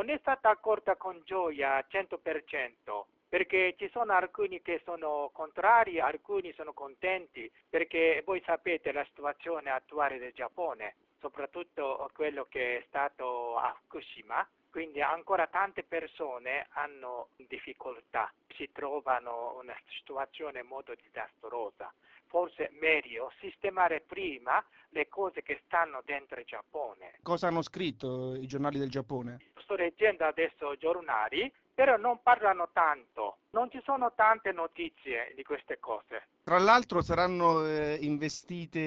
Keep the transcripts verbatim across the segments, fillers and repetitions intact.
non è stata accolta con gioia al cento per cento. Perché ci sono alcuni che sono contrari, alcuni sono contenti, perché voi sapete la situazione attuale del Giappone, soprattutto quello che è stato a Fukushima, quindi ancora tante persone hanno difficoltà, si trovano in una situazione molto disastrosa. Forse meglio sistemare prima le cose che stanno dentro il Giappone. Cosa hanno scritto i giornali del Giappone? Sto leggendo adesso giornali, però non parlano tanto, non ci sono tante notizie di queste cose. Tra l'altro saranno eh, investite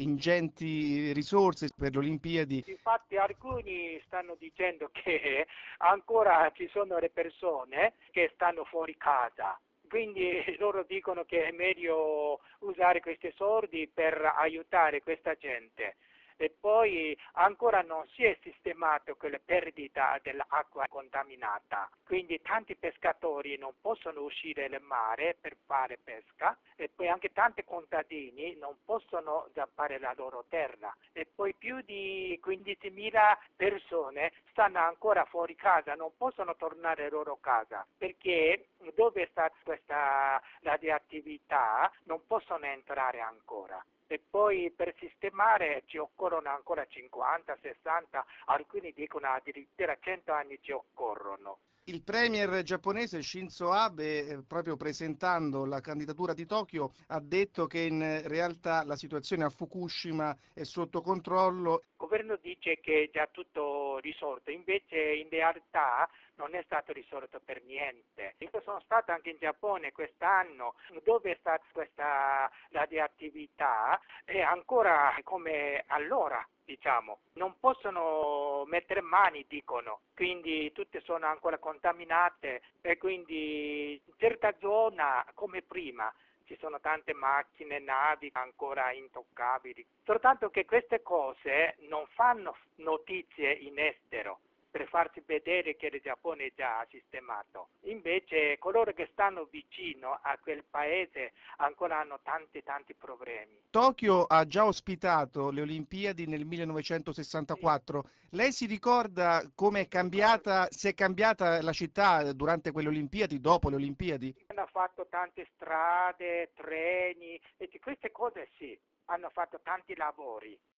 ingenti risorse per le Olimpiadi. Infatti alcuni stanno dicendo che ancora ci sono le persone che stanno fuori casa, quindi loro dicono che è meglio usare questi soldi per aiutare questa gente. E poi ancora non si è sistemato quella perdita dell'acqua contaminata, quindi tanti pescatori non possono uscire nel mare per fare pesca e poi anche tanti contadini non possono zappare la loro terra e poi più di quindicimila persone stanno ancora fuori casa, non possono tornare alla loro casa perché dove sta questa radioattività non possono entrare ancora. E poi per sistemare ci occorrono ancora cinquanta, sessanta, alcuni dicono addirittura cento anni ci occorrono. Il premier giapponese Shinzo Abe, eh, proprio presentando la candidatura di Tokyo, ha detto che in realtà la situazione a Fukushima è sotto controllo. Il governo dice che è già tutto risolto, invece in realtà non è stato risolto per niente. Io sono stato anche in Giappone quest'anno, dove sta questa radioattività è ancora come allora. Diciamo, non possono mettere mani, dicono, quindi tutte sono ancora contaminate e quindi in certa zona come prima ci sono tante macchine, navi ancora intoccabili, soltanto che queste cose non fanno notizie in estero per farsi vedere che il Giappone è già sistemato. Invece coloro che stanno vicino a quel paese ancora hanno tanti tanti problemi. Tokyo ha già ospitato le Olimpiadi nel millenovecentosessantaquattro. Lei si ricorda come è cambiata, se è cambiata la città durante quelle Olimpiadi, dopo le Olimpiadi? Hanno fatto tante strade, treni, e queste cose sì, hanno fatto tanti lavori.